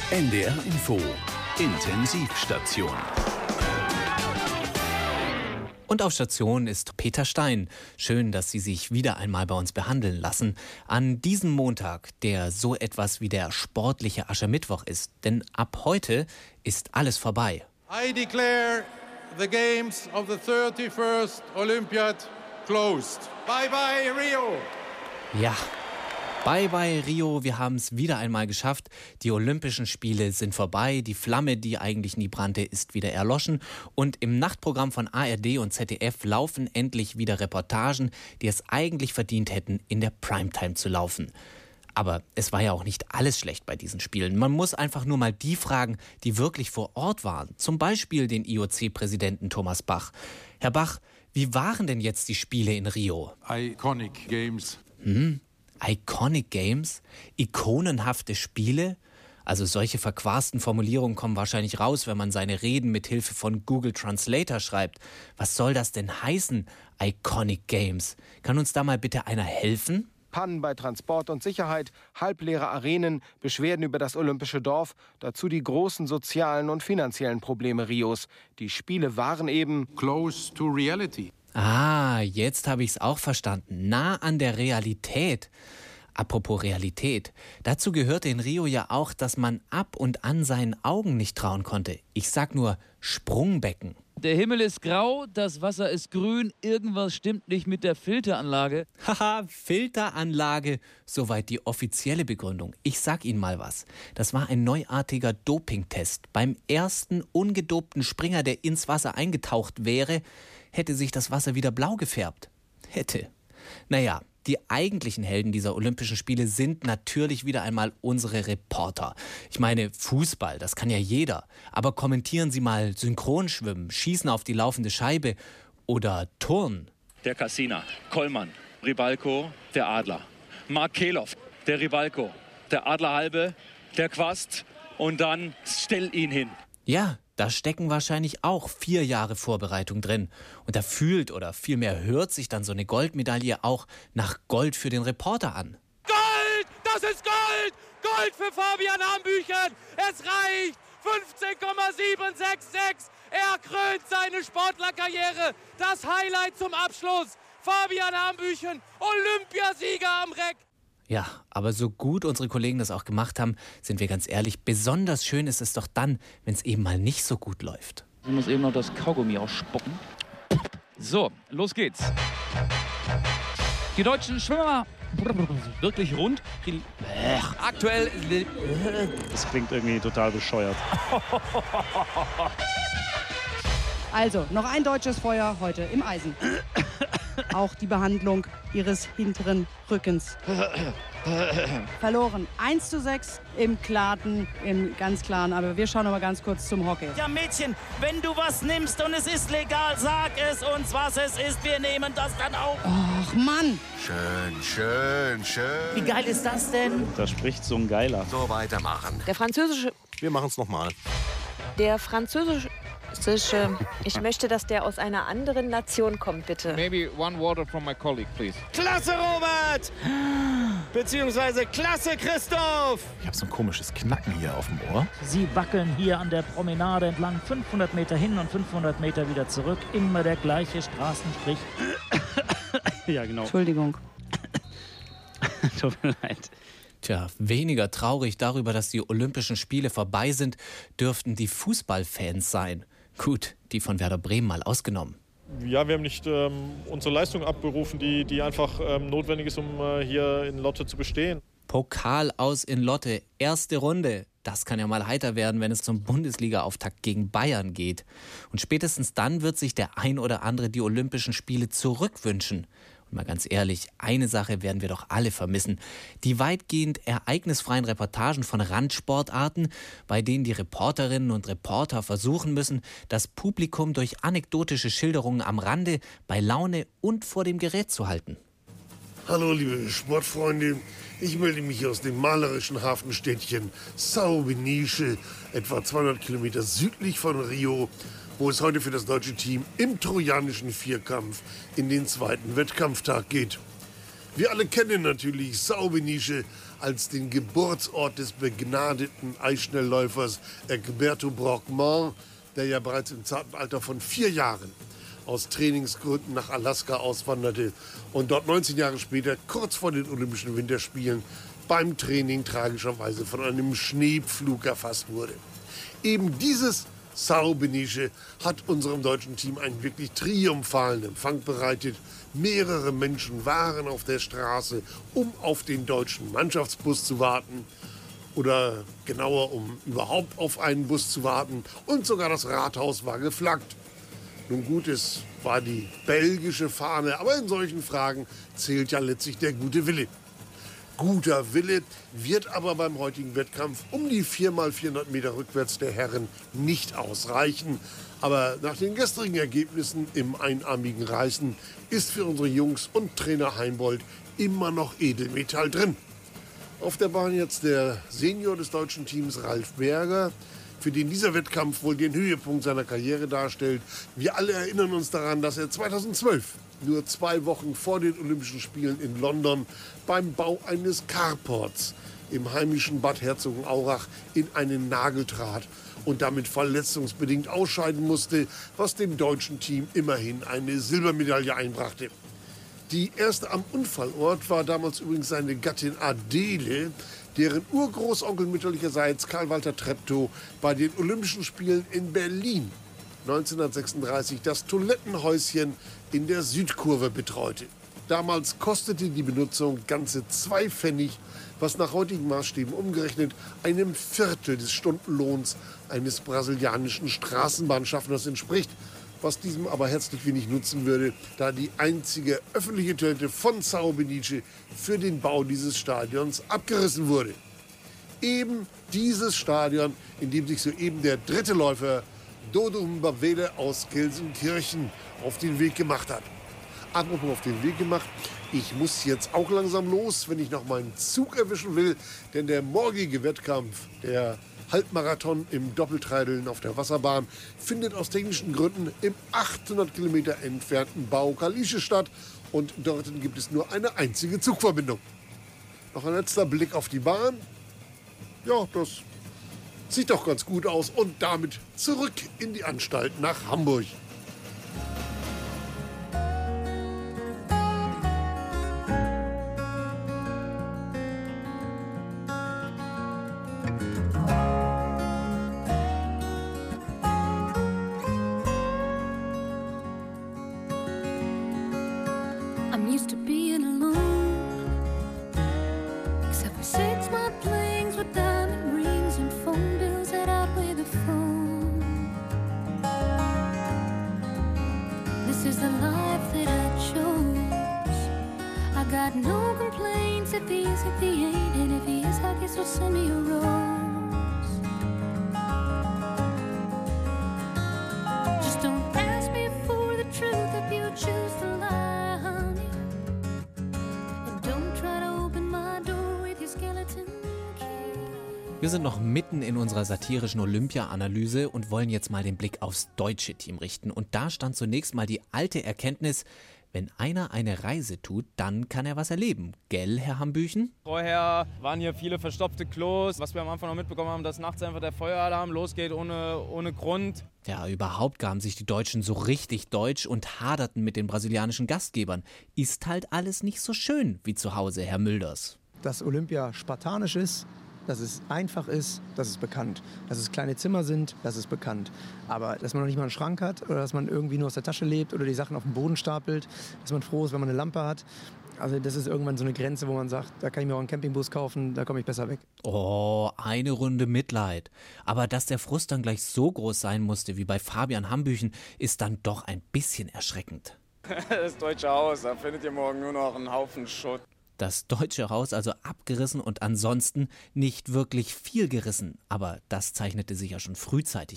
NDR Info. Intensivstation. Und auf Station ist Peter Stein. Schön, dass Sie sich wieder einmal bei uns behandeln lassen. An diesem Montag, der so etwas wie der sportliche Aschermittwoch ist. Denn ab heute ist alles vorbei. I declare the games of the 31st Olympiad closed. Bye bye Rio! Ja. Bye bye Rio, wir haben es wieder einmal geschafft. Die Olympischen Spiele sind vorbei. Die Flamme, die eigentlich nie brannte, ist wieder erloschen. Und im Nachtprogramm von ARD und ZDF laufen endlich wieder Reportagen, die es eigentlich verdient hätten, in der Primetime zu laufen. Aber es war ja auch nicht alles schlecht bei diesen Spielen. Man muss einfach nur mal die fragen, die wirklich vor Ort waren. Zum Beispiel den IOC-Präsidenten Thomas Bach. Herr Bach, wie waren denn jetzt die Spiele in Rio? Iconic Games. Iconic Games? Ikonenhafte Spiele? Also solche verquasten Formulierungen kommen wahrscheinlich raus, wenn man seine Reden mit Hilfe von Google Translator schreibt. Was soll das denn heißen, Iconic Games? Kann uns da mal bitte einer helfen? Pannen bei Transport und Sicherheit, halbleere Arenen, Beschwerden über das olympische Dorf, dazu die großen sozialen und finanziellen Probleme Rios. Die Spiele waren eben Close to reality. Ah, jetzt habe ich es auch verstanden. Nah an der Realität. Apropos Realität. Dazu gehörte in Rio ja auch, dass man ab und an seinen Augen nicht trauen konnte. Ich sag nur Sprungbecken. Der Himmel ist grau, das Wasser ist grün, irgendwas stimmt nicht mit der Filteranlage. Haha, Filteranlage, soweit die offizielle Begründung. Ich sag Ihnen mal was. Das war ein neuartiger Dopingtest. Beim ersten ungedopten Springer, der ins Wasser eingetaucht wäre, hätte sich das Wasser wieder blau gefärbt. Hätte. Naja, die eigentlichen Helden dieser Olympischen Spiele sind natürlich wieder einmal unsere Reporter. Ich meine, Fußball, das kann ja jeder. Aber kommentieren Sie mal Synchronschwimmen, Schießen auf die laufende Scheibe oder Turnen. Der Cassina, Kollmann, Ribalko, der Adler. Mark Keloff, der Ribalko, der Adlerhalbe, der Quast und dann stell ihn hin. Ja, da stecken wahrscheinlich auch 4 Jahre Vorbereitung drin. Und da fühlt oder vielmehr hört sich dann so eine Goldmedaille auch nach Gold für den Reporter an. Gold! Das ist Gold! Gold für Fabian Hambüchen! Es reicht! 15,766! Er krönt seine Sportlerkarriere! Das Highlight zum Abschluss! Fabian Hambüchen, Olympiasieger am Reck! Ja, aber so gut unsere Kollegen das auch gemacht haben, sind wir ganz ehrlich, besonders schön ist es doch dann, wenn es eben mal nicht so gut läuft. Ich muss eben noch das Kaugummi ausspucken. So, los geht's. Die deutschen Schwimmer wirklich rund. Aktuell. Das klingt irgendwie total bescheuert. Also, noch ein deutsches Feuer heute im Eisen. Auch die Behandlung ihres hinteren Rückens. Verloren 1:6 im ganz klaren. Aber wir schauen noch mal ganz kurz zum Hockey. Ja, Mädchen, wenn du was nimmst und es ist legal, sag es uns, was es ist. Wir nehmen das dann auch. Och, Mann. Schön. Wie geil ist das denn? Da spricht so ein Geiler. So weitermachen. Wir machen es nochmal. Der französische... Ich möchte, dass der aus einer anderen Nation kommt, bitte. Maybe one water from my colleague, please. Klasse, Robert! Beziehungsweise klasse, Christoph! Ich habe so ein komisches Knacken hier auf dem Ohr. Sie wackeln hier an der Promenade entlang, 500 Meter hin und 500 Meter wieder zurück. Immer der gleiche Straßenstrich. Ja, genau. Entschuldigung. Tut mir leid. Tja, weniger traurig darüber, dass die Olympischen Spiele vorbei sind, dürften die Fußballfans sein. Gut, die von Werder Bremen mal ausgenommen. Ja, wir haben nicht unsere Leistung abberufen, die einfach notwendig ist, um hier in Lotte zu bestehen. Pokal aus in Lotte, erste Runde. Das kann ja mal heiter werden, wenn es zum Bundesliga-Auftakt gegen Bayern geht. Und spätestens dann wird sich der ein oder andere die Olympischen Spiele zurückwünschen. Und mal ganz ehrlich, eine Sache werden wir doch alle vermissen. Die weitgehend ereignisfreien Reportagen von Randsportarten, bei denen die Reporterinnen und Reporter versuchen müssen, das Publikum durch anekdotische Schilderungen am Rande bei Laune und vor dem Gerät zu halten. Hallo liebe Sportfreunde, ich melde mich aus dem malerischen Hafenstädtchen São Beniche, etwa 200 Kilometer südlich von Rio, wo es heute für das deutsche Team im trojanischen Vierkampf in den zweiten Wettkampftag geht. Wir alle kennen natürlich São Beniche als den Geburtsort des begnadeten Eisschnellläufers Egberto Brockman, der ja bereits im zarten Alter von 4 Jahren aus Trainingsgründen nach Alaska auswanderte und dort 19 Jahre später, kurz vor den Olympischen Winterspielen, beim Training tragischerweise von einem Schneepflug erfasst wurde. Eben dieses São Beniche hat unserem deutschen Team einen wirklich triumphalen Empfang bereitet. Mehrere Menschen waren auf der Straße, um auf den deutschen Mannschaftsbus zu warten. Oder genauer, um überhaupt auf einen Bus zu warten. Und sogar das Rathaus war geflaggt. Nun gut, es war die belgische Fahne, aber in solchen Fragen zählt ja letztlich der gute Wille. Guter Wille wird aber beim heutigen Wettkampf um die 4x400 Meter rückwärts der Herren nicht ausreichen. Aber nach den gestrigen Ergebnissen im einarmigen Reißen ist für unsere Jungs und Trainer Heimbold immer noch Edelmetall drin. Auf der Bahn jetzt der Senior des deutschen Teams Ralf Berger, für den dieser Wettkampf wohl den Höhepunkt seiner Karriere darstellt. Wir alle erinnern uns daran, dass er 2012, nur 2 Wochen vor den Olympischen Spielen in London, beim Bau eines Carports im heimischen Bad Herzogenaurach in einen Nagel trat und damit verletzungsbedingt ausscheiden musste, was dem deutschen Team immerhin eine Silbermedaille einbrachte. Die erste am Unfallort war damals übrigens seine Gattin Adele, deren Urgroßonkel mütterlicherseits Karl-Walter Treptow bei den Olympischen Spielen in Berlin 1936 das Toilettenhäuschen in der Südkurve betreute. Damals kostete die Benutzung ganze 2 Pfennig, was nach heutigen Maßstäben umgerechnet einem Viertel des Stundenlohns eines brasilianischen Straßenbahnschaffners entspricht, was diesem aber herzlich wenig nutzen würde, da die einzige öffentliche Toilette von São Beniche für den Bau dieses Stadions abgerissen wurde. Eben dieses Stadion, in dem sich soeben der 3. Läufer Dodo Mbavele aus Gelsenkirchen auf den Weg gemacht hat. Apropos auf den Weg gemacht, ich muss jetzt auch langsam los, wenn ich noch meinen Zug erwischen will, denn der morgige Wettkampf, der Halbmarathon im Doppeltreideln auf der Wasserbahn, findet aus technischen Gründen im 800 Kilometer entfernten Bau-Kalische statt und dort gibt es nur eine einzige Zugverbindung. Noch ein letzter Blick auf die Bahn. Ja, das sieht doch ganz gut aus und damit zurück in die Anstalt nach Hamburg. Wir sind noch mitten in unserer satirischen Olympia-Analyse und wollen jetzt mal den Blick aufs deutsche Team richten. Und da stand zunächst mal die alte Erkenntnis, wenn einer eine Reise tut, dann kann er was erleben. Gell, Herr Hambüchen? Vorher waren hier viele verstopfte Klos. Was wir am Anfang noch mitbekommen haben, dass nachts einfach der Feueralarm losgeht ohne Grund. Ja, überhaupt gaben sich die Deutschen so richtig deutsch und haderten mit den brasilianischen Gastgebern. Ist halt alles nicht so schön wie zu Hause, Herr Mülders. Dass Olympia spartanisch ist, dass es einfach ist, das ist bekannt. Dass es kleine Zimmer sind, das ist bekannt. Aber dass man noch nicht mal einen Schrank hat oder dass man irgendwie nur aus der Tasche lebt oder die Sachen auf dem Boden stapelt, dass man froh ist, wenn man eine Lampe hat. Also das ist irgendwann so eine Grenze, wo man sagt, da kann ich mir auch einen Campingbus kaufen, da komme ich besser weg. Oh, eine Runde Mitleid. Aber dass der Frust dann gleich so groß sein musste wie bei Fabian Hambüchen, ist dann doch ein bisschen erschreckend. Das Deutsche Haus, da findet ihr morgen nur noch einen Haufen Schutt. Das Deutsche Haus also abgerissen und ansonsten nicht wirklich viel gerissen. Aber das zeichnete sich ja schon frühzeitig ab.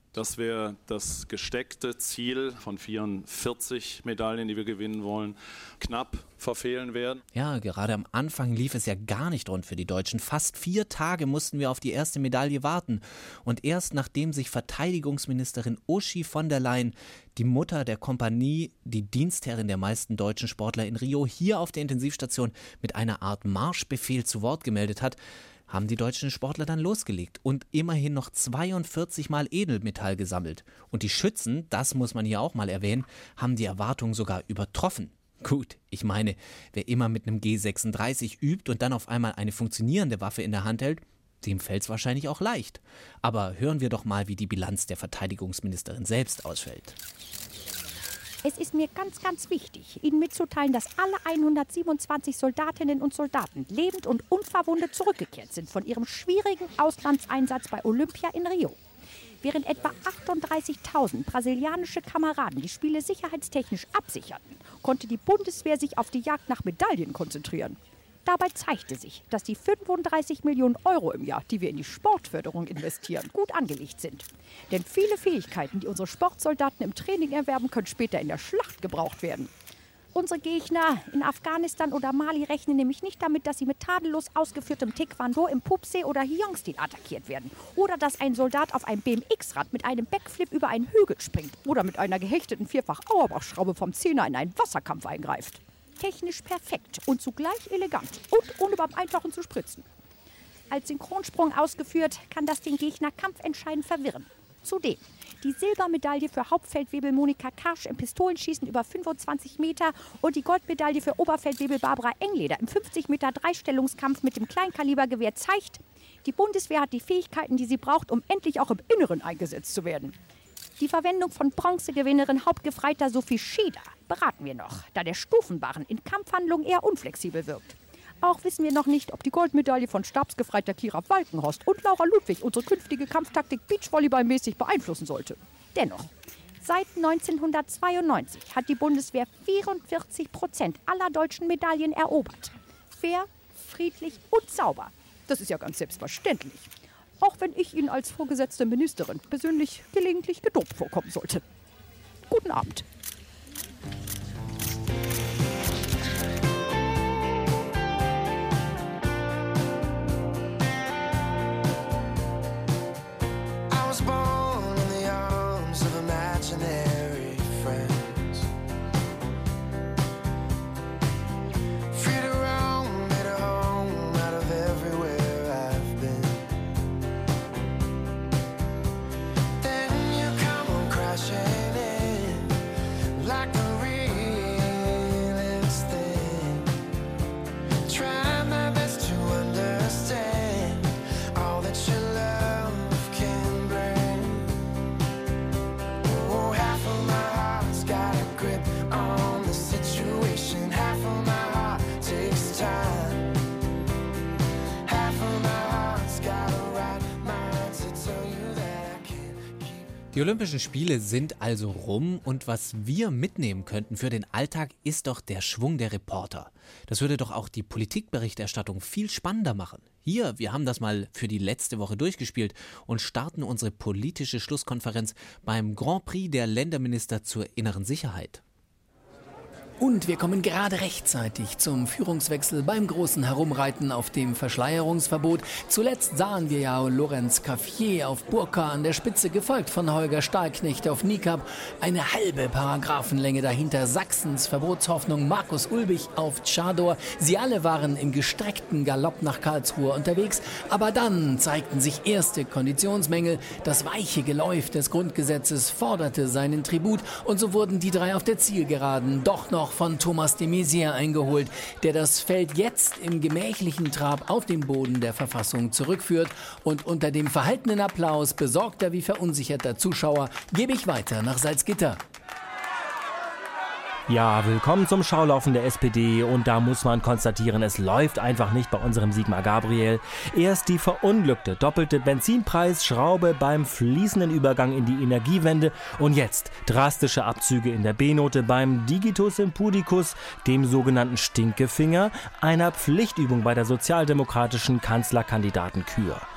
dass wir das gesteckte Ziel von 44 Medaillen, die wir gewinnen wollen, knapp verfehlen werden. Ja, gerade am Anfang lief es ja gar nicht rund für die Deutschen. Fast 4 Tage mussten wir auf die erste Medaille warten. Und erst nachdem sich Verteidigungsministerin Uschi von der Leyen, die Mutter der Kompanie, die Dienstherrin der meisten deutschen Sportler in Rio, hier auf der Intensivstation mit einer Art Marschbefehl zu Wort gemeldet hat, haben die deutschen Sportler dann losgelegt und immerhin noch 42 Mal Edelmetall gesammelt. Und die Schützen, das muss man hier auch mal erwähnen, haben die Erwartungen sogar übertroffen. Gut, ich meine, wer immer mit einem G36 übt und dann auf einmal eine funktionierende Waffe in der Hand hält, dem fällt es wahrscheinlich auch leicht. Aber hören wir doch mal, wie die Bilanz der Verteidigungsministerin selbst ausfällt. Es ist mir ganz, ganz wichtig, Ihnen mitzuteilen, dass alle 127 Soldatinnen und Soldaten lebend und unverwundet zurückgekehrt sind von ihrem schwierigen Auslandseinsatz bei Olympia in Rio. Während etwa 38.000 brasilianische Kameraden die Spiele sicherheitstechnisch absicherten, konnte die Bundeswehr sich auf die Jagd nach Medaillen konzentrieren. Dabei zeigte sich, dass die 35 Millionen Euro im Jahr, die wir in die Sportförderung investieren, gut angelegt sind. Denn viele Fähigkeiten, die unsere Sportsoldaten im Training erwerben, können später in der Schlacht gebraucht werden. Unsere Gegner in Afghanistan oder Mali rechnen nämlich nicht damit, dass sie mit tadellos ausgeführtem Taekwondo im Pupse- oder Hyong-Stil attackiert werden. Oder dass ein Soldat auf einem BMX-Rad mit einem Backflip über einen Hügel springt. Oder mit einer gehechteten Vierfach-Auerbach-Schraube vom Zehner in einen Wasserkampf eingreift. Technisch perfekt und zugleich elegant und ohne beim Eintauchen zu spritzen. Als Synchronsprung ausgeführt, kann das den Gegner kampfentscheidend verwirren. Zudem die Silbermedaille für Hauptfeldwebel Monika Karsch im Pistolenschießen über 25 Meter und die Goldmedaille für Oberfeldwebel Barbara Engleder im 50 Meter Dreistellungskampf mit dem Kleinkalibergewehr zeigt, die Bundeswehr hat die Fähigkeiten, die sie braucht, um endlich auch im Inneren eingesetzt zu werden. Die Verwendung von Bronzegewinnerin Hauptgefreiter Sophie Schieder beraten wir noch, da der Stufenbarren in Kampfhandlungen eher unflexibel wirkt. Auch wissen wir noch nicht, ob die Goldmedaille von Stabsgefreiter Kira Walkenhorst und Laura Ludwig unsere künftige Kampftaktik Beachvolleyballmäßig beeinflussen sollte. Dennoch, seit 1992 hat die Bundeswehr 44% aller deutschen Medaillen erobert. Fair, friedlich und sauber. Das ist ja ganz selbstverständlich. Auch wenn ich Ihnen als vorgesetzte Ministerin persönlich gelegentlich gedopt vorkommen sollte. Guten Abend. Die Olympischen Spiele sind also rum und was wir mitnehmen könnten für den Alltag ist doch der Schwung der Reporter. Das würde doch auch die Politikberichterstattung viel spannender machen. Hier, wir haben das mal für die letzte Woche durchgespielt und starten unsere politische Schlusskonferenz beim Grand Prix der Länderminister zur inneren Sicherheit. Und wir kommen gerade rechtzeitig zum Führungswechsel beim großen Herumreiten auf dem Verschleierungsverbot. Zuletzt sahen wir ja Lorenz Caffier auf Burka an der Spitze, gefolgt von Holger Stahlknecht auf Nikab. Eine halbe Paragraphenlänge dahinter Sachsens Verbotshoffnung Markus Ulbich auf Tschador. Sie alle waren im gestreckten Galopp nach Karlsruhe unterwegs. Aber dann zeigten sich erste Konditionsmängel. Das weiche Geläuf des Grundgesetzes forderte seinen Tribut. Und so wurden die drei auf der Zielgeraden doch noch von Thomas de Maizière eingeholt, der das Feld jetzt im gemächlichen Trab auf den Boden der Verfassung zurückführt. Und unter dem verhaltenen Applaus besorgter wie verunsicherter Zuschauer gebe ich weiter nach Salzgitter. Ja, willkommen zum Schaulaufen der SPD und da muss man konstatieren, es läuft einfach nicht bei unserem Sigmar Gabriel. Erst die verunglückte doppelte Benzinpreisschraube beim fließenden Übergang in die Energiewende und jetzt drastische Abzüge in der B-Note beim Digitus Impudicus, dem sogenannten Stinkefinger, einer Pflichtübung bei der sozialdemokratischen Kanzlerkandidaten Kür.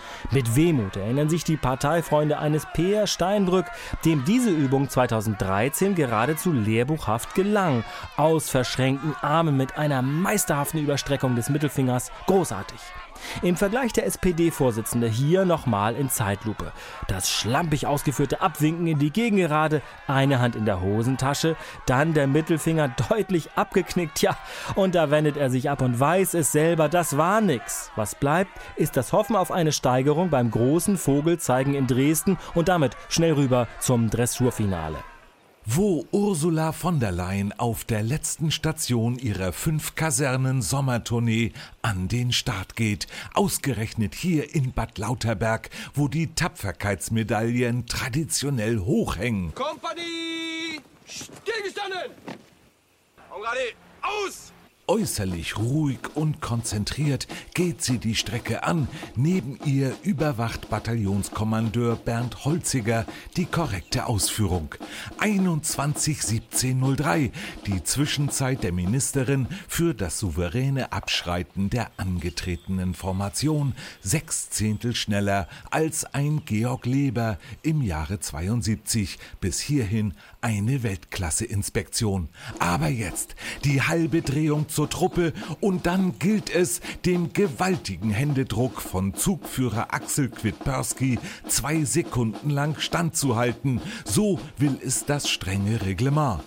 Mit Wehmut erinnern sich die Parteifreunde eines Peer Steinbrück, dem diese Übung 2013 geradezu lehrbuchhaft gelang. Aus verschränkten Armen mit einer meisterhaften Überstreckung des Mittelfingers. Großartig. Im Vergleich der SPD-Vorsitzende hier nochmal in Zeitlupe. Das schlampig ausgeführte Abwinken in die Gegengerade, eine Hand in der Hosentasche, dann der Mittelfinger deutlich abgeknickt, ja, und da wendet er sich ab und weiß es selber, das war nix. Was bleibt, ist das Hoffen auf eine Steigerung beim großen Vogelzeigen in Dresden und damit schnell rüber zum Dressurfinale. Wo Ursula von der Leyen auf der letzten Station ihrer 5-Kasernen-Sommertournee an den Start geht. Ausgerechnet hier in Bad Lauterberg, wo die Tapferkeitsmedaillen traditionell hochhängen. Kompanie! Stillgestanden! Und gerade aus! Äußerlich ruhig und konzentriert geht sie die Strecke an. Neben ihr überwacht Bataillonskommandeur Bernd Holziger die korrekte Ausführung. 21:17:03, die Zwischenzeit der Ministerin für das souveräne Abschreiten der angetretenen Formation. 6 Zehntel schneller als ein Georg Leber im Jahre 72. Bis hierhin eine Weltklasse-Inspektion. Aber jetzt die halbe Drehung zur Truppe und dann gilt es, dem gewaltigen Händedruck von Zugführer Axel Quidperski 2 Sekunden lang standzuhalten. So will es das strenge Reglement.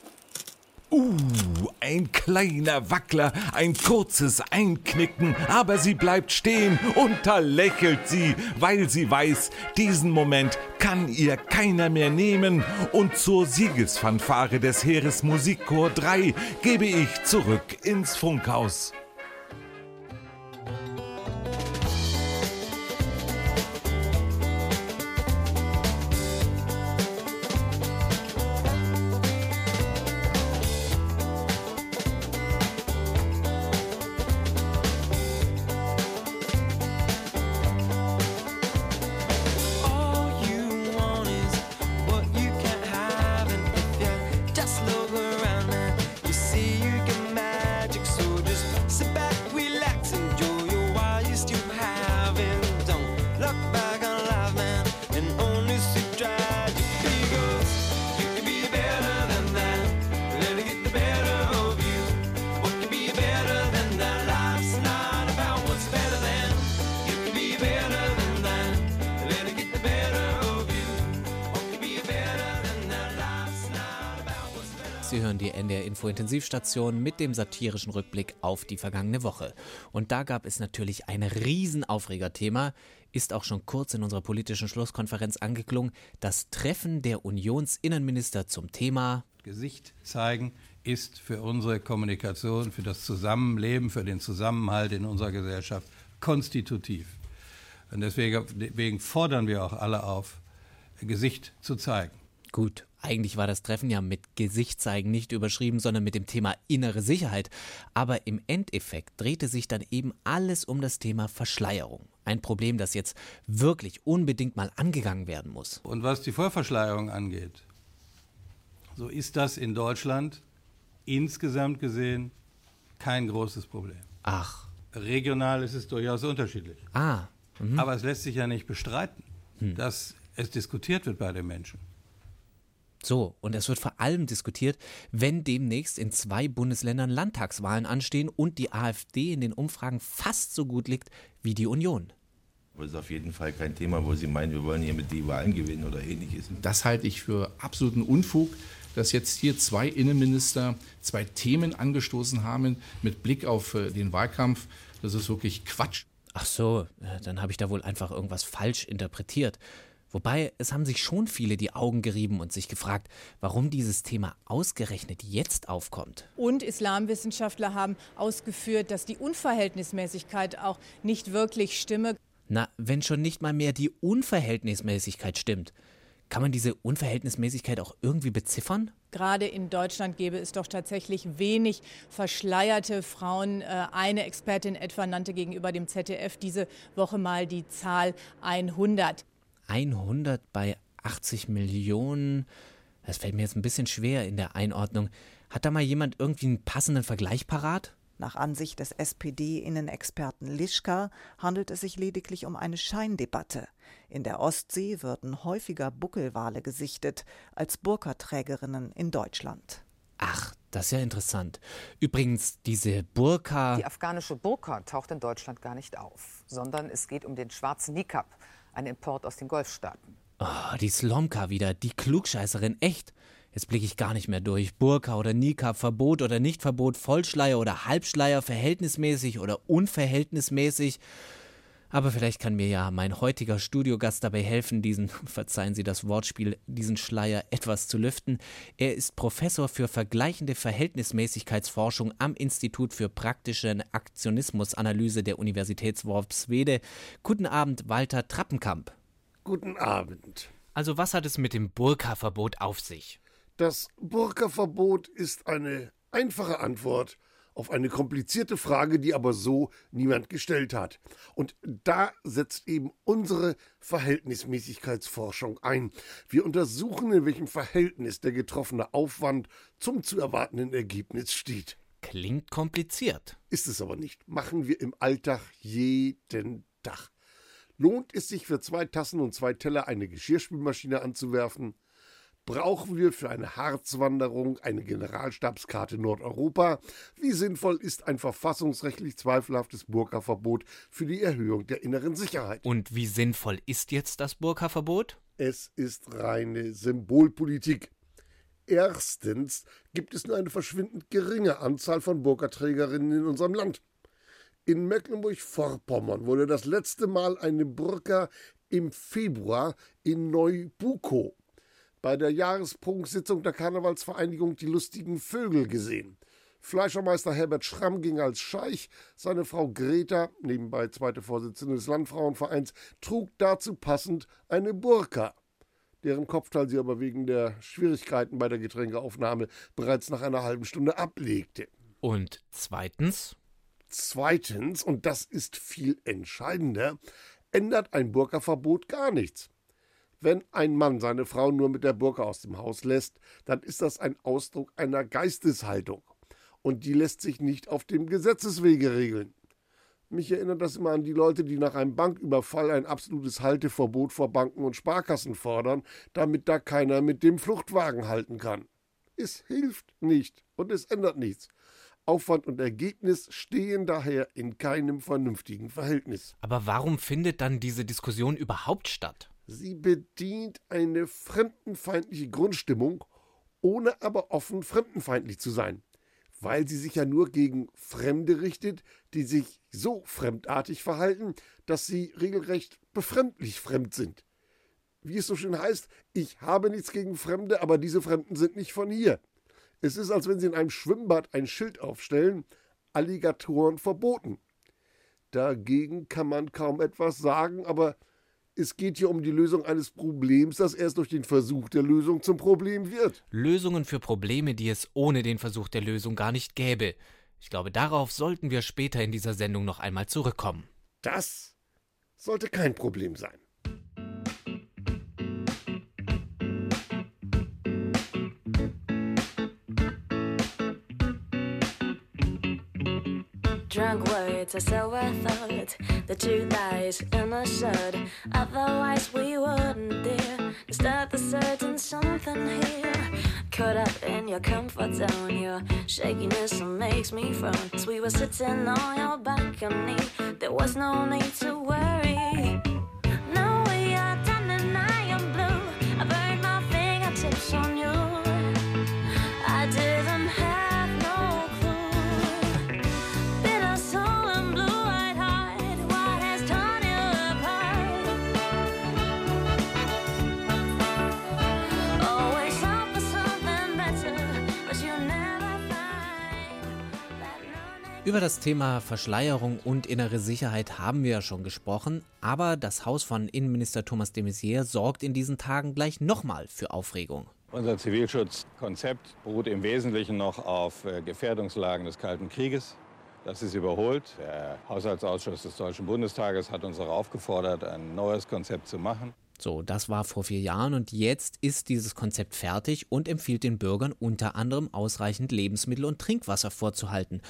Ein kleiner Wackler, ein kurzes Einknicken, aber sie bleibt stehen und da lächelt sie, weil sie weiß, diesen Moment kann ihr keiner mehr nehmen. Und zur Siegesfanfare des Heeresmusikchor 3 gebe ich zurück ins Funkhaus. Sie hören die NDR-Info-Intensivstation mit dem satirischen Rückblick auf die vergangene Woche. Und da gab es natürlich ein Riesenaufregerthema, ist auch schon kurz in unserer politischen Schlusskonferenz angeklungen, das Treffen der Unionsinnenminister zum Thema Gesicht zeigen ist für unsere Kommunikation, für das Zusammenleben, für den Zusammenhalt in unserer Gesellschaft konstitutiv. Und deswegen fordern wir auch alle auf, Gesicht zu zeigen. Gut, eigentlich war das Treffen ja mit Gesicht zeigen nicht überschrieben, sondern mit dem Thema innere Sicherheit. Aber im Endeffekt drehte sich dann eben alles um das Thema Verschleierung. Ein Problem, das jetzt wirklich unbedingt mal angegangen werden muss. Und was die Vollverschleierung angeht, so ist das in Deutschland insgesamt gesehen kein großes Problem. Ach. Regional ist es durchaus unterschiedlich. Aber es lässt sich ja nicht bestreiten, dass es diskutiert wird bei den Menschen. So, und es wird vor allem diskutiert, wenn demnächst in 2 Bundesländern Landtagswahlen anstehen und die AfD in den Umfragen fast so gut liegt wie die Union. Das ist auf jeden Fall kein Thema, wo Sie meinen, wir wollen hier mit die Wahlen gewinnen oder ähnliches. Das halte ich für absoluten Unfug, dass jetzt hier 2 Innenminister 2 Themen angestoßen haben mit Blick auf den Wahlkampf. Das ist wirklich Quatsch. Ach so, dann habe ich da wohl einfach irgendwas falsch interpretiert. Wobei, es haben sich schon viele die Augen gerieben und sich gefragt, warum dieses Thema ausgerechnet jetzt aufkommt. Und Islamwissenschaftler haben ausgeführt, dass die Unverhältnismäßigkeit auch nicht wirklich stimme. Na, wenn schon nicht mal mehr die Unverhältnismäßigkeit stimmt, kann man diese Unverhältnismäßigkeit auch irgendwie beziffern? Gerade in Deutschland gäbe es doch tatsächlich wenig verschleierte Frauen. Eine Expertin etwa nannte gegenüber dem ZDF diese Woche mal die Zahl 100. 100 bei 80 Millionen, das fällt mir jetzt ein bisschen schwer in der Einordnung. Hat da mal jemand irgendwie einen passenden Vergleich parat? Nach Ansicht des SPD-Innenexperten Lischka handelt es sich lediglich um eine Scheindebatte. In der Ostsee würden häufiger Buckelwale gesichtet als Burkaträgerinnen in Deutschland. Ach, das ist ja interessant. Übrigens, diese Burka... Die afghanische Burka taucht in Deutschland gar nicht auf, sondern es geht um den schwarzen Nikab, ein Import aus den Golfstaaten. Oh, die Slomka wieder, die Klugscheißerin, echt. Jetzt blicke ich gar nicht mehr durch. Burka oder Nikab, Verbot oder Nichtverbot, Vollschleier oder Halbschleier, verhältnismäßig oder unverhältnismäßig. Aber vielleicht kann mir ja mein heutiger Studiogast dabei helfen, verzeihen Sie das Wortspiel, diesen Schleier etwas zu lüften. Er ist Professor für vergleichende Verhältnismäßigkeitsforschung am Institut für praktische Aktionismusanalyse der Universität Worpswede. Guten Abend, Walter Trappenkamp. Guten Abend. Also was hat es mit dem Burka-Verbot auf sich? Das Burka-Verbot ist eine einfache Antwort auf eine komplizierte Frage, die aber so niemand gestellt hat. Und da setzt eben unsere Verhältnismäßigkeitsforschung ein. Wir untersuchen, in welchem Verhältnis der getroffene Aufwand zum zu erwartenden Ergebnis steht. Klingt kompliziert. Ist es aber nicht. Machen wir im Alltag jeden Tag. Lohnt es sich für 2 Tassen und 2 Teller eine Geschirrspülmaschine anzuwerfen? Brauchen wir für eine Harzwanderung eine Generalstabskarte Nordeuropa? Wie sinnvoll ist ein verfassungsrechtlich zweifelhaftes Burka-Verbot für die Erhöhung der inneren Sicherheit? Und wie sinnvoll ist jetzt das Burka-Verbot? Es ist reine Symbolpolitik. Erstens gibt es nur eine verschwindend geringe Anzahl von Burka-Trägerinnen in unserem Land. In Mecklenburg-Vorpommern wurde das letzte Mal eine Burka im Februar in Neubukow bei der Jahresprunksitzung der Karnevalsvereinigung Die Lustigen Vögel gesehen. Fleischermeister Herbert Schramm ging als Scheich, seine Frau Greta, nebenbei zweite Vorsitzende des Landfrauenvereins, trug dazu passend eine Burka, deren Kopfteil sie aber wegen der Schwierigkeiten bei der Getränkeaufnahme bereits nach einer halben Stunde ablegte. Und zweitens? Zweitens, und das ist viel entscheidender, ändert ein Burka-Verbot gar nichts. Wenn ein Mann seine Frau nur mit der Burka aus dem Haus lässt, dann ist das ein Ausdruck einer Geisteshaltung. Und die lässt sich nicht auf dem Gesetzeswege regeln. Mich erinnert das immer an die Leute, die nach einem Banküberfall ein absolutes Halteverbot vor Banken und Sparkassen fordern, damit da keiner mit dem Fluchtwagen halten kann. Es hilft nicht und es ändert nichts. Aufwand und Ergebnis stehen daher in keinem vernünftigen Verhältnis. Aber warum findet dann diese Diskussion überhaupt statt? Sie bedient eine fremdenfeindliche Grundstimmung, ohne aber offen fremdenfeindlich zu sein, weil sie sich ja nur gegen Fremde richtet, die sich so fremdartig verhalten, dass sie regelrecht befremdlich fremd sind. Wie es so schön heißt, ich habe nichts gegen Fremde, aber diese Fremden sind nicht von hier. Es ist, als wenn sie in einem Schwimmbad ein Schild aufstellen, Alligatoren verboten. Dagegen kann man kaum etwas sagen, aber es geht hier um die Lösung eines Problems, das erst durch den Versuch der Lösung zum Problem wird. Lösungen für Probleme, die es ohne den Versuch der Lösung gar nicht gäbe. Ich glaube, darauf sollten wir später in dieser Sendung noch einmal zurückkommen. Das sollte kein Problem sein. Drunk words are so I thought. The truth lies in the shirt. Otherwise we wouldn't dare start the certain something here. Caught up in your comfort zone. Your shakiness makes me frown. As we were sitting on your balcony, there was no need to worry. Now we are done and I am blue. I burned my fingertips on you. I didn't have no clue. Bitter soul and blue-eyed heart, what has torn you apart? Always hope for something better, but you never find that. Über das Thema Verschleierung und innere Sicherheit haben wir ja schon gesprochen, aber das Haus von Innenminister Thomas de Maizière sorgt in diesen Tagen gleich nochmal für Aufregung. Unser Zivilschutzkonzept beruht im Wesentlichen noch auf Gefährdungslagen des Kalten Krieges. Das ist überholt. Der Haushaltsausschuss des Deutschen Bundestages hat uns auch aufgefordert, ein neues Konzept zu machen. So, das war vor 4 Jahren und jetzt ist dieses Konzept fertig und empfiehlt den Bürgern unter anderem ausreichend Lebensmittel und Trinkwasser vorzuhalten.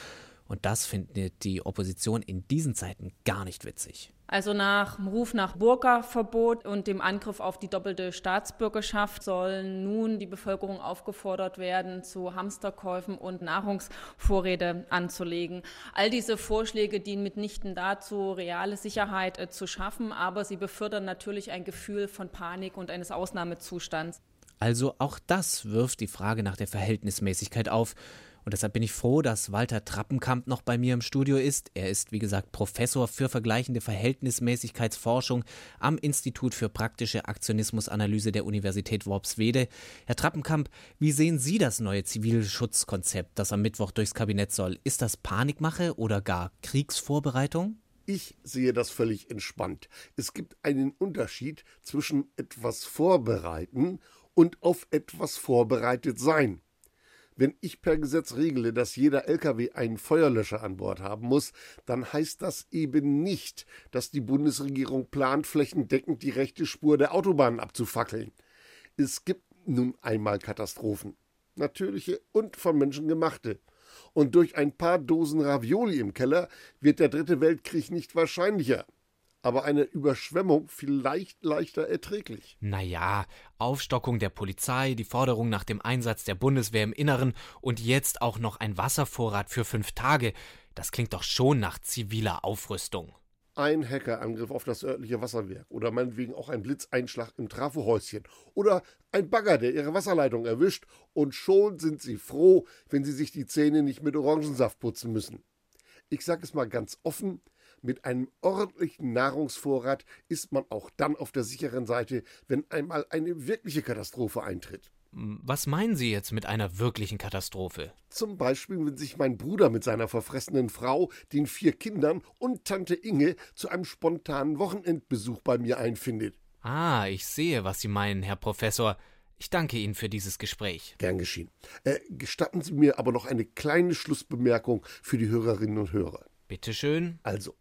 Und das findet die Opposition in diesen Zeiten gar nicht witzig. Also nach dem Ruf nach Burka-Verbot und dem Angriff auf die doppelte Staatsbürgerschaft sollen nun die Bevölkerung aufgefordert werden, zu Hamsterkäufen und Nahrungsvorräte anzulegen. All diese Vorschläge dienen mitnichten dazu, reale Sicherheit zu schaffen, aber sie befördern natürlich ein Gefühl von Panik und eines Ausnahmezustands. Also auch das wirft die Frage nach der Verhältnismäßigkeit auf. Und deshalb bin ich froh, dass Walter Trappenkamp noch bei mir im Studio ist. Er ist, wie gesagt, Professor für vergleichende Verhältnismäßigkeitsforschung am Institut für praktische Aktionismusanalyse der Universität Worpswede. Herr Trappenkamp, wie sehen Sie das neue Zivilschutzkonzept, das am Mittwoch durchs Kabinett soll? Ist das Panikmache oder gar Kriegsvorbereitung? Ich sehe das völlig entspannt. Es gibt einen Unterschied zwischen etwas vorbereiten und auf etwas vorbereitet sein. Wenn ich per Gesetz regle, dass jeder LKW einen Feuerlöscher an Bord haben muss, dann heißt das eben nicht, dass die Bundesregierung plant, flächendeckend die rechte Spur der Autobahnen abzufackeln. Es gibt nun einmal Katastrophen, natürliche und von Menschen gemachte. Und durch ein paar Dosen Ravioli im Keller wird der Dritte Weltkrieg nicht wahrscheinlicher. Aber eine Überschwemmung vielleicht leichter erträglich. Naja, Aufstockung der Polizei, die Forderung nach dem Einsatz der Bundeswehr im Inneren und jetzt auch noch ein Wasservorrat für 5 Tage. Das klingt doch schon nach ziviler Aufrüstung. Ein Hackerangriff auf das örtliche Wasserwerk oder meinetwegen auch ein Blitzeinschlag im Trafohäuschen oder ein Bagger, der ihre Wasserleitung erwischt, und schon sind sie froh, wenn sie sich die Zähne nicht mit Orangensaft putzen müssen. Ich sage es mal ganz offen, mit einem ordentlichen Nahrungsvorrat ist man auch dann auf der sicheren Seite, wenn einmal eine wirkliche Katastrophe eintritt. Was meinen Sie jetzt mit einer wirklichen Katastrophe? Zum Beispiel, wenn sich mein Bruder mit seiner verfressenen Frau, den 4 Kindern und Tante Inge zu einem spontanen Wochenendbesuch bei mir einfindet. Ah, ich sehe, was Sie meinen, Herr Professor. Ich danke Ihnen für dieses Gespräch. Gern geschehen. Gestatten Sie mir aber noch eine kleine Schlussbemerkung für die Hörerinnen und Hörer. Bitte schön. Also,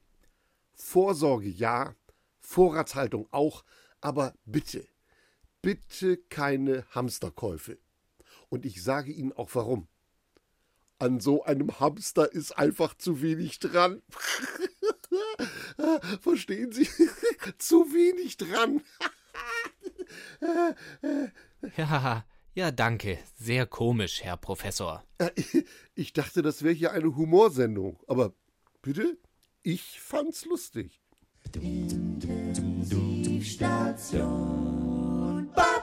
Vorsorge ja, Vorratshaltung auch, aber bitte, bitte keine Hamsterkäufe. Und ich sage Ihnen auch warum. An so einem Hamster ist einfach zu wenig dran. Verstehen Sie? Zu wenig dran. Ja, danke. Sehr komisch, Herr Professor. Ich dachte, das wäre hier eine Humorsendung. Aber bitte, ich fand's lustig. Intensivstation Bob.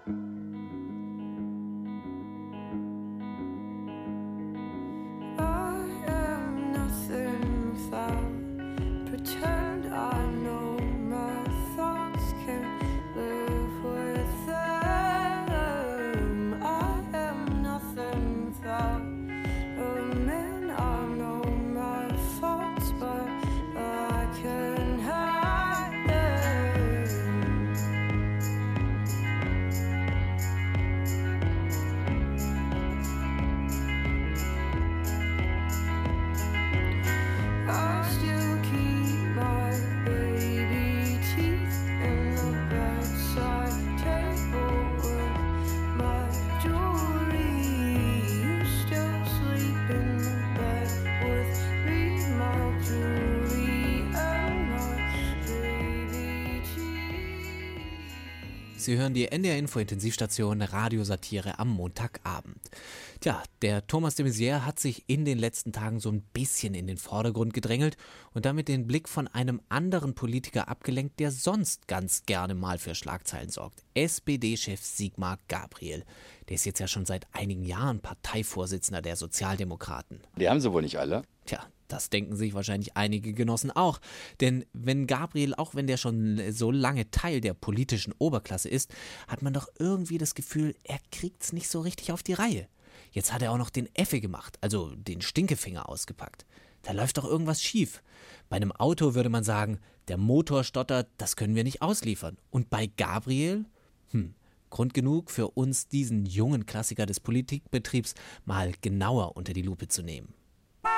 Sie hören die NDR-Info-Intensivstation Radiosatire am Montagabend. Tja, der Thomas de Maizière hat sich in den letzten Tagen so ein bisschen in den Vordergrund gedrängelt und damit den Blick von einem anderen Politiker abgelenkt, der sonst ganz gerne mal für Schlagzeilen sorgt. SPD-Chef Sigmar Gabriel. Der ist jetzt ja schon seit einigen Jahren Parteivorsitzender der Sozialdemokraten. Die haben sie wohl nicht alle. Tja, das denken sich wahrscheinlich einige Genossen auch. Denn wenn Gabriel, auch wenn der schon so lange Teil der politischen Oberklasse ist, hat man doch irgendwie das Gefühl, er kriegt's nicht so richtig auf die Reihe. Jetzt hat er auch noch den Effe gemacht, also den Stinkefinger ausgepackt. Da läuft doch irgendwas schief. Bei einem Auto würde man sagen, der Motor stottert, das können wir nicht ausliefern. Und bei Gabriel? Grund genug für uns, diesen jungen Klassiker des Politikbetriebs mal genauer unter die Lupe zu nehmen.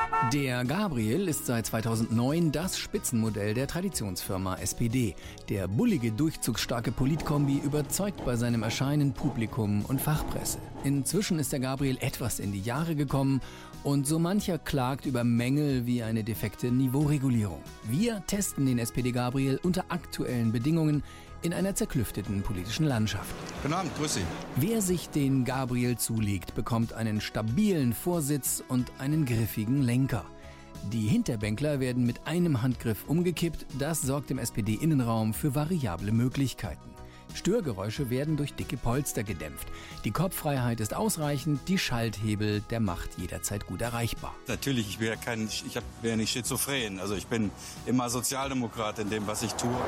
Der Gabriel ist seit 2009 das Spitzenmodell der Traditionsfirma SPD. Der bullige, durchzugsstarke Politkombi überzeugt bei seinem Erscheinen Publikum und Fachpresse. Inzwischen ist der Gabriel etwas in die Jahre gekommen und so mancher klagt über Mängel wie eine defekte Niveauregulierung. Wir testen den SPD Gabriel unter aktuellen Bedingungen in einer zerklüfteten politischen Landschaft. Guten Abend, grüß Sie. Wer sich den Gabriel zulegt, bekommt einen stabilen Vorsitz und einen griffigen Lenker. Die Hinterbänkler werden mit einem Handgriff umgekippt. Das sorgt im SPD-Innenraum für variable Möglichkeiten. Störgeräusche werden durch dicke Polster gedämpft. Die Kopffreiheit ist ausreichend, die Schalthebel der Macht jederzeit gut erreichbar. Natürlich, ich bin ja nicht schizophren. Also ich bin immer Sozialdemokrat in dem, was ich tue.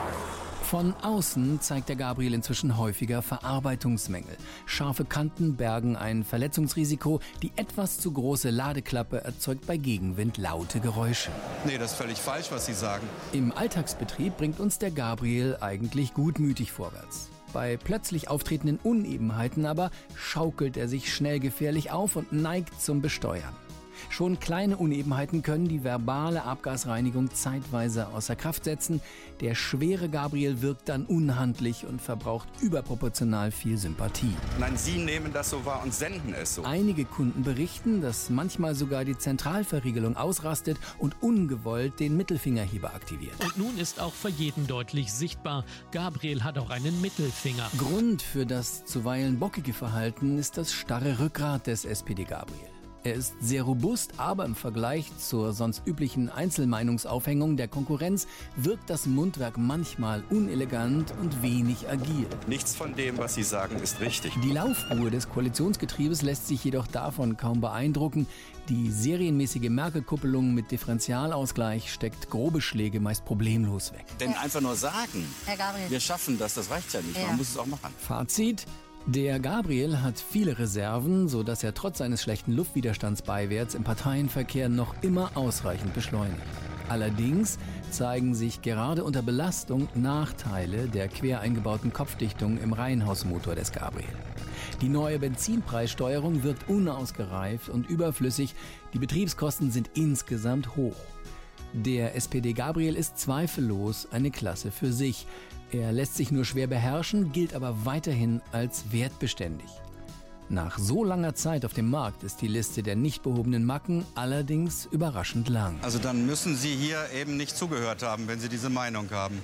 Von außen zeigt der Gabriel inzwischen häufiger Verarbeitungsmängel. Scharfe Kanten bergen ein Verletzungsrisiko. Die etwas zu große Ladeklappe erzeugt bei Gegenwind laute Geräusche. Nee, das ist völlig falsch, was Sie sagen. Im Alltagsbetrieb bringt uns der Gabriel eigentlich gutmütig vorwärts. Bei plötzlich auftretenden Unebenheiten aber schaukelt er sich schnell gefährlich auf und neigt zum Besteuern. Schon kleine Unebenheiten können die verbale Abgasreinigung zeitweise außer Kraft setzen. Der schwere Gabriel wirkt dann unhandlich und verbraucht überproportional viel Sympathie. Nein, Sie nehmen das so wahr und senden es so. Einige Kunden berichten, dass manchmal sogar die Zentralverriegelung ausrastet und ungewollt den Mittelfingerheber aktiviert. Und nun ist auch für jeden deutlich sichtbar, Gabriel hat auch einen Mittelfinger. Grund für das zuweilen bockige Verhalten ist das starre Rückgrat des SPD Gabriel. Er ist sehr robust, aber im Vergleich zur sonst üblichen Einzelmeinungsaufhängung der Konkurrenz wirkt das Mundwerk manchmal unelegant und wenig agil. Nichts von dem, was Sie sagen, ist richtig. Die Laufruhe des Koalitionsgetriebes lässt sich jedoch davon kaum beeindrucken. Die serienmäßige Merkel-Kuppelung mit Differentialausgleich steckt grobe Schläge meist problemlos weg. Denn einfach nur sagen, Herr Gabriel, wir schaffen das, das reicht ja nicht. Ja. Man muss es auch machen. Fazit: Der Gabriel hat viele Reserven, sodass er trotz seines schlechten Luftwiderstands beiwärts im Parteienverkehr noch immer ausreichend beschleunigt. Allerdings zeigen sich gerade unter Belastung Nachteile der quer eingebauten Kopfdichtung im Reihenhausmotor des Gabriel. Die neue Benzinpreissteuerung wirkt unausgereift und überflüssig. Die Betriebskosten sind insgesamt hoch. Der SPD Gabriel ist zweifellos eine Klasse für sich. Er lässt sich nur schwer beherrschen, gilt aber weiterhin als wertbeständig. Nach so langer Zeit auf dem Markt ist die Liste der nicht behobenen Macken allerdings überraschend lang. Also dann müssen Sie hier eben nicht zugehört haben, wenn Sie diese Meinung haben.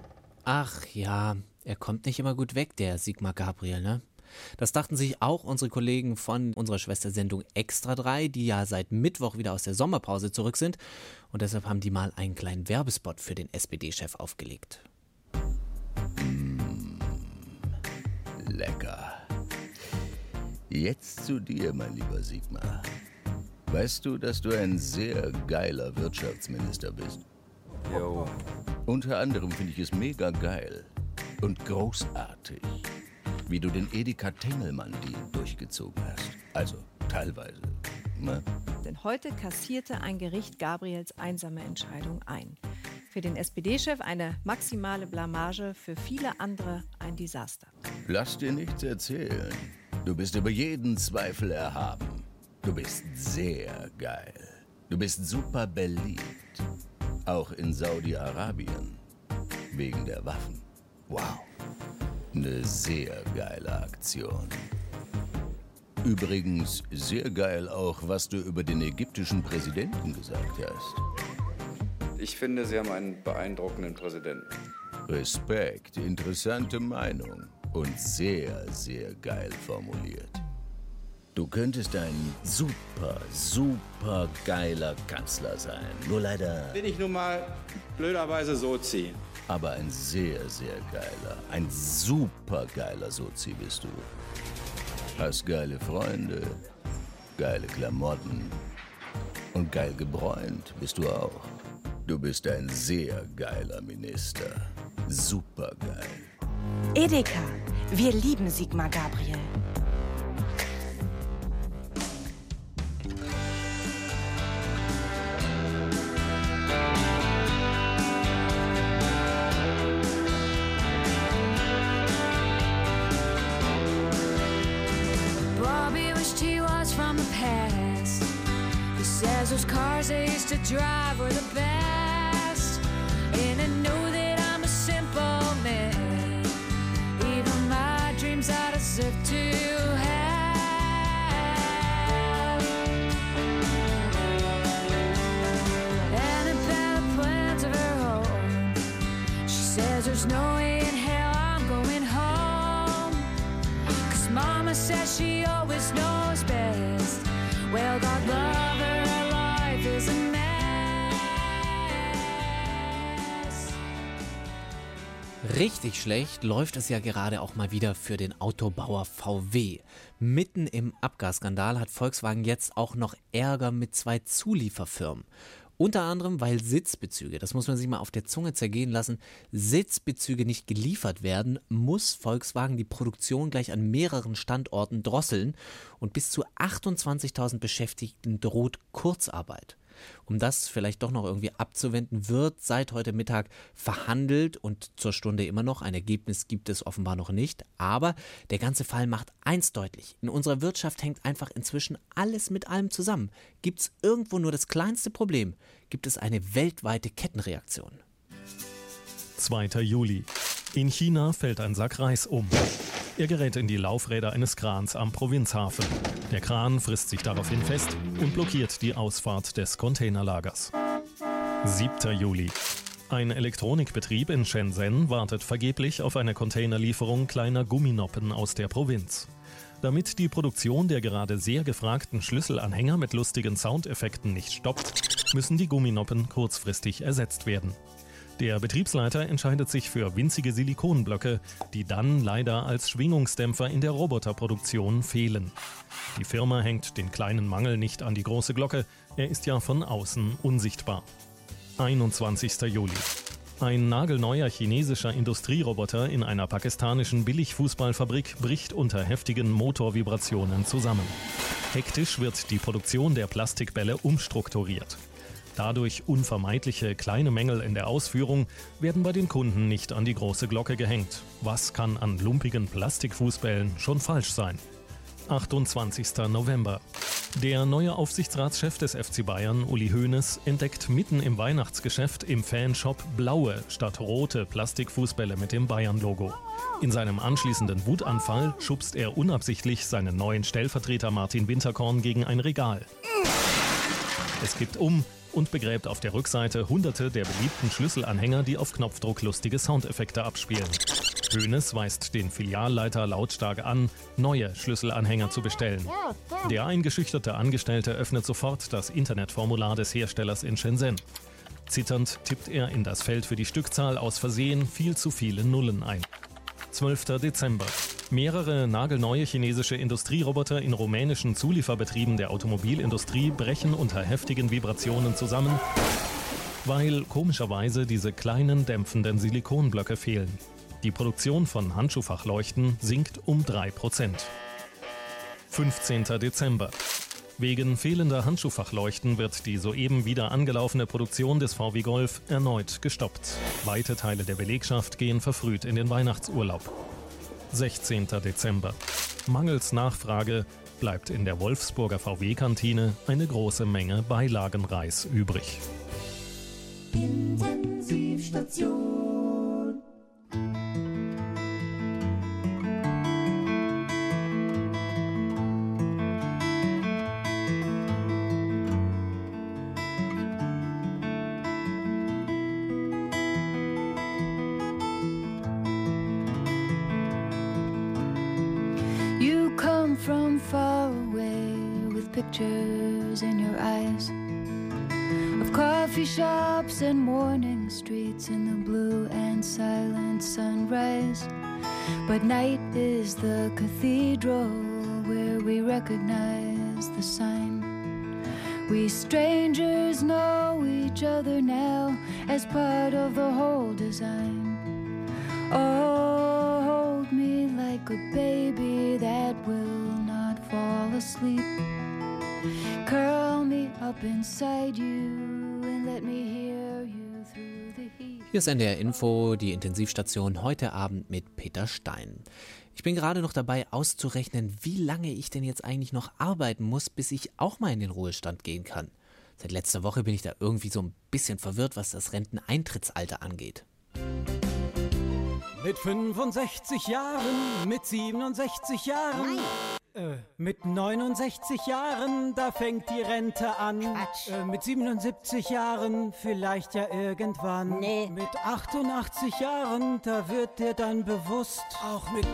Ach ja, er kommt nicht immer gut weg, der Sigmar Gabriel, ne? Das dachten sich auch unsere Kollegen von unserer Schwestersendung Extra 3, die ja seit Mittwoch wieder aus der Sommerpause zurück sind. Und deshalb haben die mal einen kleinen Werbespot für den SPD-Chef aufgelegt. Lecker. Jetzt zu dir, mein lieber Sigmar. Weißt du, dass du ein sehr geiler Wirtschaftsminister bist? Jo. Unter anderem finde ich es mega geil und großartig, wie du den Edeka Tengelmann-Deal durchgezogen hast. Also teilweise, ne? Denn heute kassierte ein Gericht Gabriels einsame Entscheidung ein. Für den SPD-Chef eine maximale Blamage, für viele andere ein Desaster. Lass dir nichts erzählen. Du bist über jeden Zweifel erhaben. Du bist sehr geil. Du bist super beliebt. Auch in Saudi-Arabien. Wegen der Waffen. Wow. Eine sehr geile Aktion. Übrigens sehr geil auch, was du über den ägyptischen Präsidenten gesagt hast. Ich finde, Sie haben einen beeindruckenden Präsidenten. Respekt, interessante Meinung und sehr, sehr geil formuliert. Du könntest ein super, super geiler Kanzler sein. Nur leider... Bin ich nun mal blöderweise Sozi. Aber ein sehr, sehr geiler, ein super geiler Sozi bist du. Hast geile Freunde, geile Klamotten und geil gebräunt bist du auch. Du bist ein sehr geiler Minister. Super geil. Edeka. Wir lieben Sigmar Gabriel. Bobby wished he was from the past. He says those cars I used to drive were the best. And I know that I'm a simple man. Even my dreams I deserve to have. Annabelle plans of her own. She says there's no way in hell I'm going home. 'Cause Mama says she always knows best. Well, God love her, her life is a mess. Richtig schlecht läuft es ja gerade auch mal wieder für den Autobauer VW. Mitten im Abgasskandal hat Volkswagen jetzt auch noch Ärger mit 2 Zulieferfirmen. Unter anderem, weil Sitzbezüge, das muss man sich mal auf der Zunge zergehen lassen, Sitzbezüge nicht geliefert werden, muss Volkswagen die Produktion gleich an mehreren Standorten drosseln und bis zu 28.000 Beschäftigten droht Kurzarbeit. Um das vielleicht doch noch irgendwie abzuwenden, wird seit heute Mittag verhandelt und zur Stunde immer noch. Ein Ergebnis gibt es offenbar noch nicht. Aber der ganze Fall macht eins deutlich. In unserer Wirtschaft hängt einfach inzwischen alles mit allem zusammen. Gibt es irgendwo nur das kleinste Problem, gibt es eine weltweite Kettenreaktion. 2. Juli. In China fällt ein Sack Reis um. Er gerät in die Laufräder eines Krans am Provinzhafen. Der Kran frisst sich daraufhin fest und blockiert die Ausfahrt des Containerlagers. 7. Juli. Ein Elektronikbetrieb in Shenzhen wartet vergeblich auf eine Containerlieferung kleiner Gumminoppen aus der Provinz. Damit die Produktion der gerade sehr gefragten Schlüsselanhänger mit lustigen Soundeffekten nicht stoppt, müssen die Gumminoppen kurzfristig ersetzt werden. Der Betriebsleiter entscheidet sich für winzige Silikonblöcke, die dann leider als Schwingungsdämpfer in der Roboterproduktion fehlen. Die Firma hängt den kleinen Mangel nicht an die große Glocke, er ist ja von außen unsichtbar. 21. Juli. Ein nagelneuer chinesischer Industrieroboter in einer pakistanischen Billigfußballfabrik bricht unter heftigen Motorvibrationen zusammen. Hektisch wird die Produktion der Plastikbälle umstrukturiert. Dadurch unvermeidliche kleine Mängel in der Ausführung werden bei den Kunden nicht an die große Glocke gehängt. Was kann an lumpigen Plastikfußbällen schon falsch sein? 28. November. Der neue Aufsichtsratschef des FC Bayern, Uli Hoeneß, entdeckt mitten im Weihnachtsgeschäft im Fanshop blaue statt rote Plastikfußbälle mit dem Bayern-Logo. In seinem anschließenden Wutanfall schubst er unabsichtlich seinen neuen Stellvertreter Martin Winterkorn gegen ein Regal. Es kippt um und begräbt auf der Rückseite hunderte der beliebten Schlüsselanhänger, die auf Knopfdruck lustige Soundeffekte abspielen. Hoeneß weist den Filialleiter lautstark an, neue Schlüsselanhänger zu bestellen. Der eingeschüchterte Angestellte öffnet sofort das Internetformular des Herstellers in Shenzhen. Zitternd tippt er in das Feld für die Stückzahl aus Versehen viel zu viele Nullen ein. 12. Dezember. Mehrere nagelneue chinesische Industrieroboter in rumänischen Zulieferbetrieben der Automobilindustrie brechen unter heftigen Vibrationen zusammen, weil komischerweise diese kleinen dämpfenden Silikonblöcke fehlen. Die Produktion von Handschuhfachleuchten sinkt um 3%. 15. Dezember. Wegen fehlender Handschuhfachleuchten wird die soeben wieder angelaufene Produktion des VW Golf erneut gestoppt. Weite Teile der Belegschaft gehen verfrüht in den Weihnachtsurlaub. 16. Dezember. Mangels Nachfrage bleibt in der Wolfsburger VW-Kantine eine große Menge Beilagenreis übrig. Intensivstation. You come from far away with pictures in your eyes of coffee shops and morning streets in the blue and silent sunrise. But night is the cathedral where we recognize the sign. We strangers know each other now as part of the whole design. Oh, hold me like a baby that will not fall asleep. Curl me up inside you and let me hear you through the heat. Hier ist NDR Info, die Intensivstation heute Abend mit Peter Stein. Ich bin gerade noch dabei auszurechnen, wie lange ich denn jetzt eigentlich noch arbeiten muss, bis ich auch mal in den Ruhestand gehen kann. Seit letzter Woche bin ich da irgendwie so ein bisschen verwirrt, was das Renteneintrittsalter angeht. Mit 65 Jahren, mit 67 Jahren, mit 69 Jahren, da fängt die Rente an. Mit 77 Jahren vielleicht ja irgendwann. Nee. Mit 88 Jahren, da wird dir dann bewusst, auch mit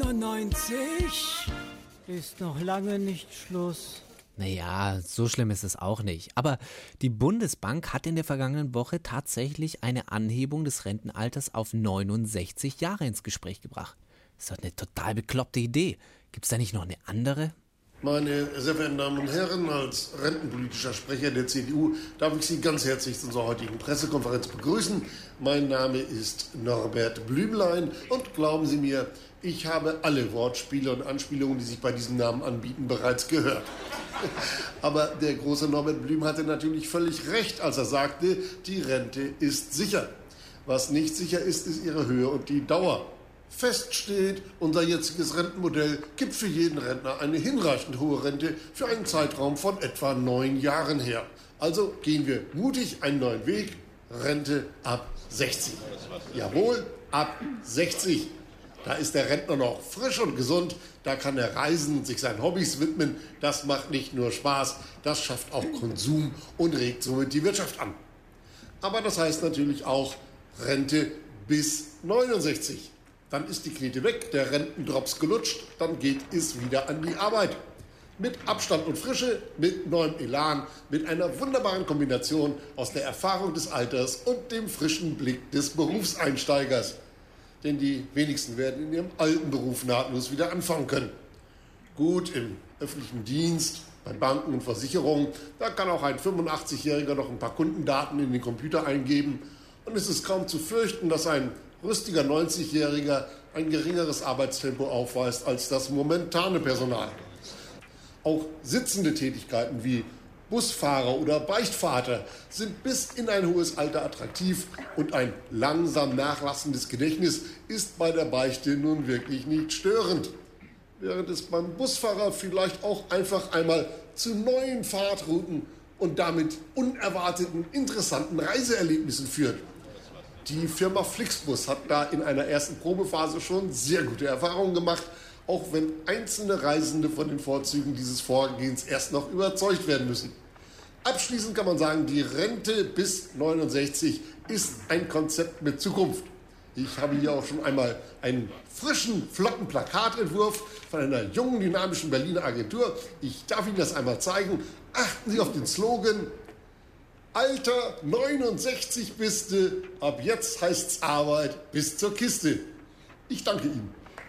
99 ist noch lange nicht Schluss. Naja, so schlimm ist es auch nicht. Aber die Bundesbank hat in der vergangenen Woche tatsächlich eine Anhebung des Rentenalters auf 69 Jahre ins Gespräch gebracht. Ist doch eine total bekloppte Idee. Gibt's da nicht noch eine andere? Meine sehr verehrten Damen und Herren, als rentenpolitischer Sprecher der CDU darf ich Sie ganz herzlich zu unserer heutigen Pressekonferenz begrüßen. Mein Name ist Norbert Blümlein und glauben Sie mir, ich habe alle Wortspiele und Anspielungen, die sich bei diesem Namen anbieten, bereits gehört. Aber der große Norbert Blüm hatte natürlich völlig recht, als er sagte, die Rente ist sicher. Was nicht sicher ist, ist ihre Höhe und die Dauer. Fest steht, unser jetziges Rentenmodell gibt für jeden Rentner eine hinreichend hohe Rente für einen Zeitraum von etwa 9 Jahren her. Also gehen wir mutig einen neuen Weg, Rente ab 60. Jawohl, ab 60. Da ist der Rentner noch frisch und gesund, da kann er reisen und sich seinen Hobbys widmen. Das macht nicht nur Spaß, das schafft auch Konsum und regt somit die Wirtschaft an. Aber das heißt natürlich auch Rente bis 69. Dann ist die Knete weg, der Rentendrops gelutscht, dann geht es wieder an die Arbeit. Mit Abstand und Frische, mit neuem Elan, mit einer wunderbaren Kombination aus der Erfahrung des Alters und dem frischen Blick des Berufseinsteigers. Denn die wenigsten werden in ihrem alten Beruf nahtlos wieder anfangen können. Gut, im öffentlichen Dienst, bei Banken und Versicherungen, da kann auch ein 85-Jähriger noch ein paar Kundendaten in den Computer eingeben. Und es ist kaum zu fürchten, dass ein rüstiger 90-Jähriger ein geringeres Arbeitstempo aufweist als das momentane Personal. Auch sitzende Tätigkeiten wie Busfahrer oder Beichtvater sind bis in ein hohes Alter attraktiv und ein langsam nachlassendes Gedächtnis ist bei der Beichte nun wirklich nicht störend. Während es beim Busfahrer vielleicht auch einfach einmal zu neuen Fahrtrouten und damit unerwarteten, interessanten Reiseerlebnissen führt. Die Firma Flixbus hat da in einer ersten Probephase schon sehr gute Erfahrungen gemacht, auch wenn einzelne Reisende von den Vorzügen dieses Vorgehens erst noch überzeugt werden müssen. Abschließend kann man sagen, die Rente bis 69 ist ein Konzept mit Zukunft. Ich habe hier auch schon einmal einen frischen, flotten Plakatentwurf von einer jungen, dynamischen Berliner Agentur. Ich darf Ihnen das einmal zeigen. Achten Sie auf den Slogan: Alter, 69 bist du, ab jetzt heißt's Arbeit bis zur Kiste. Ich danke Ihnen.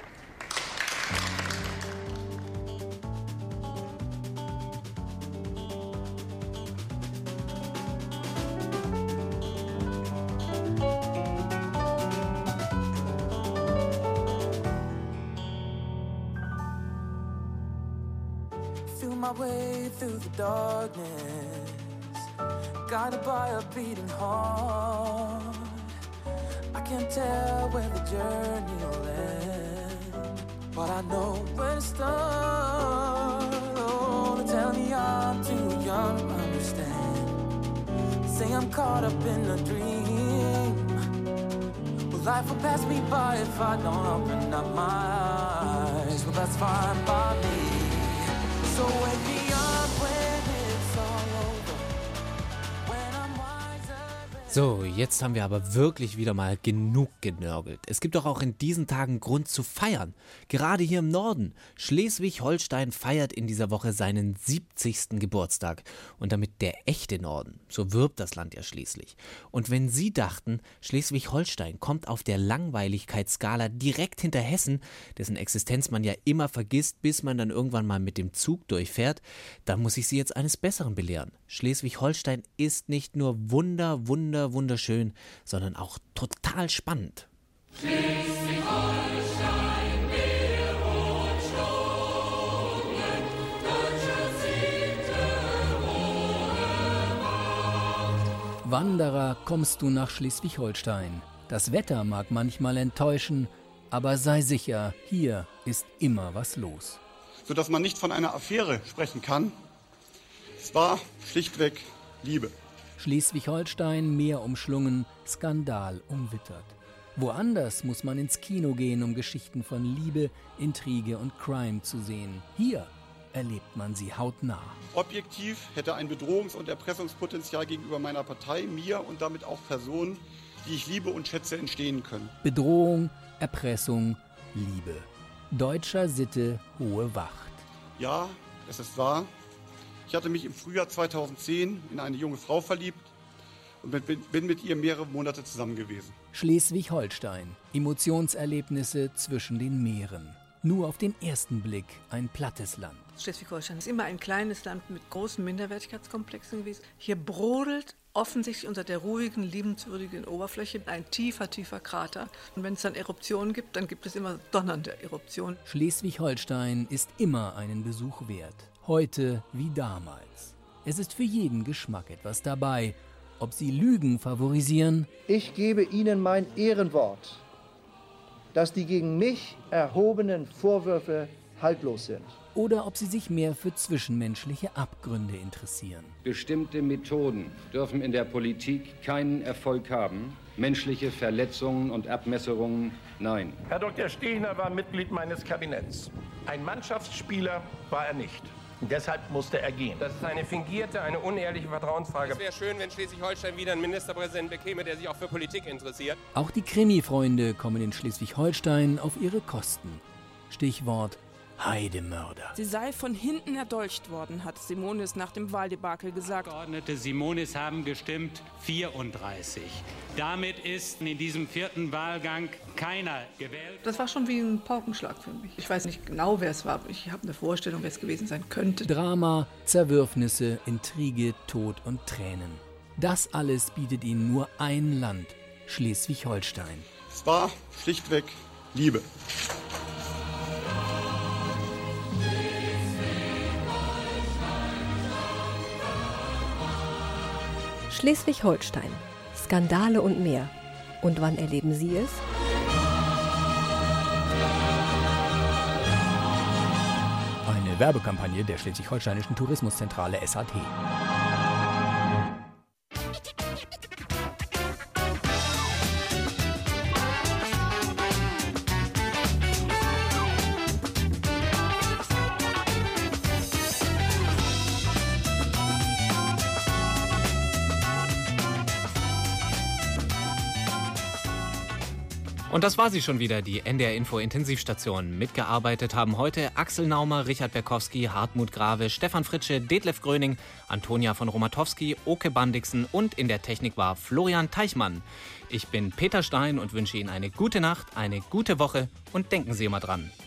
Feel my way through the darkness, guided by a beating heart. I can't tell where the journey will end, but I know where to start. Oh, they tell me I'm too young to understand. Say I'm caught up in a dream. Well, life will pass me by if I don't open up my eyes. Well, that's fine by me. So wake me up when it's all over. When I'm wiser. So, jetzt haben wir aber wirklich wieder mal genug genörgelt. Es gibt doch auch in diesen Tagen Grund zu feiern. Gerade hier im Norden. Schleswig-Holstein feiert in dieser Woche seinen 70. Geburtstag. Und damit der echte Norden. So wirbt das Land ja schließlich. Und wenn Sie dachten, Schleswig-Holstein kommt auf der Langweiligkeitsskala direkt hinter Hessen, dessen Existenz man ja immer vergisst, bis man dann irgendwann mal mit dem Zug durchfährt, dann muss ich Sie jetzt eines Besseren belehren. Schleswig-Holstein ist nicht nur wunderschön, sondern auch total spannend. Schleswig-Holstein, wir Rotschlungen, deutscher siebte hohe Macht. Wanderer, kommst du nach Schleswig-Holstein. Das Wetter mag manchmal enttäuschen, aber sei sicher, hier ist immer was los. Sodass man nicht von einer Affäre sprechen kann. Es war schlichtweg Liebe. Schleswig-Holstein Meer umschlungen, Skandal umwittert. Woanders muss man ins Kino gehen, um Geschichten von Liebe, Intrige und Crime zu sehen. Hier erlebt man sie hautnah. Objektiv hätte ein Bedrohungs- und Erpressungspotenzial gegenüber meiner Partei, mir und damit auch Personen, die ich liebe und schätze, entstehen können. Bedrohung, Erpressung, Liebe. Deutscher Sitte hohe Wacht. Ja, es ist wahr. Ich hatte mich im Frühjahr 2010 in eine junge Frau verliebt und bin mit ihr mehrere Monate zusammen gewesen. Schleswig-Holstein. Emotionserlebnisse zwischen den Meeren. Nur auf den ersten Blick ein plattes Land. Schleswig-Holstein ist immer ein kleines Land mit großen Minderwertigkeitskomplexen gewesen. Hier brodelt offensichtlich unter der ruhigen, liebenswürdigen Oberfläche ein tiefer, tiefer Krater. Und wenn es dann Eruptionen gibt, dann gibt es immer donnernde Eruptionen. Schleswig-Holstein ist immer einen Besuch wert. Heute wie damals. Es ist für jeden Geschmack etwas dabei. Ob sie Lügen favorisieren? Ich gebe Ihnen mein Ehrenwort, dass die gegen mich erhobenen Vorwürfe haltlos sind. Oder ob sie sich mehr für zwischenmenschliche Abgründe interessieren. Bestimmte Methoden dürfen in der Politik keinen Erfolg haben. Menschliche Verletzungen und Abmesserungen, nein. Herr Dr. Stehner war Mitglied meines Kabinetts. Ein Mannschaftsspieler war er nicht. Und deshalb musste er gehen. Das ist eine fingierte, eine unehrliche Vertrauensfrage. Es wäre schön, wenn Schleswig-Holstein wieder einen Ministerpräsidenten bekäme, der sich auch für Politik interessiert. Auch die Krimi-Freunde kommen in Schleswig-Holstein auf ihre Kosten. Stichwort Heidemörder. Sie sei von hinten erdolcht worden, hat Simonis nach dem Wahldebakel gesagt. Abgeordnete Simonis haben gestimmt 34. Damit ist in diesem 4. Wahlgang keiner gewählt. Das war schon wie ein Paukenschlag für mich. Ich weiß nicht genau, wer es war, aber ich habe eine Vorstellung, wer es gewesen sein könnte. Drama, Zerwürfnisse, Intrige, Tod und Tränen. Das alles bietet ihnen nur ein Land, Schleswig-Holstein. Es war schlichtweg Liebe. Schleswig-Holstein. Skandale und mehr. Und wann erleben Sie es? Eine Werbekampagne der Schleswig-Holsteinischen Tourismuszentrale SAT. Und das war sie schon wieder, die NDR-Info-Intensivstation. Mitgearbeitet haben heute Axel Naumer, Richard Berkowski, Hartmut Grave, Stefan Fritsche, Detlef Gröning, Antonia von Romatowski, Oke Bandixen und in der Technik war Florian Teichmann. Ich bin Peter Stein und wünsche Ihnen eine gute Nacht, eine gute Woche und denken Sie immer dran.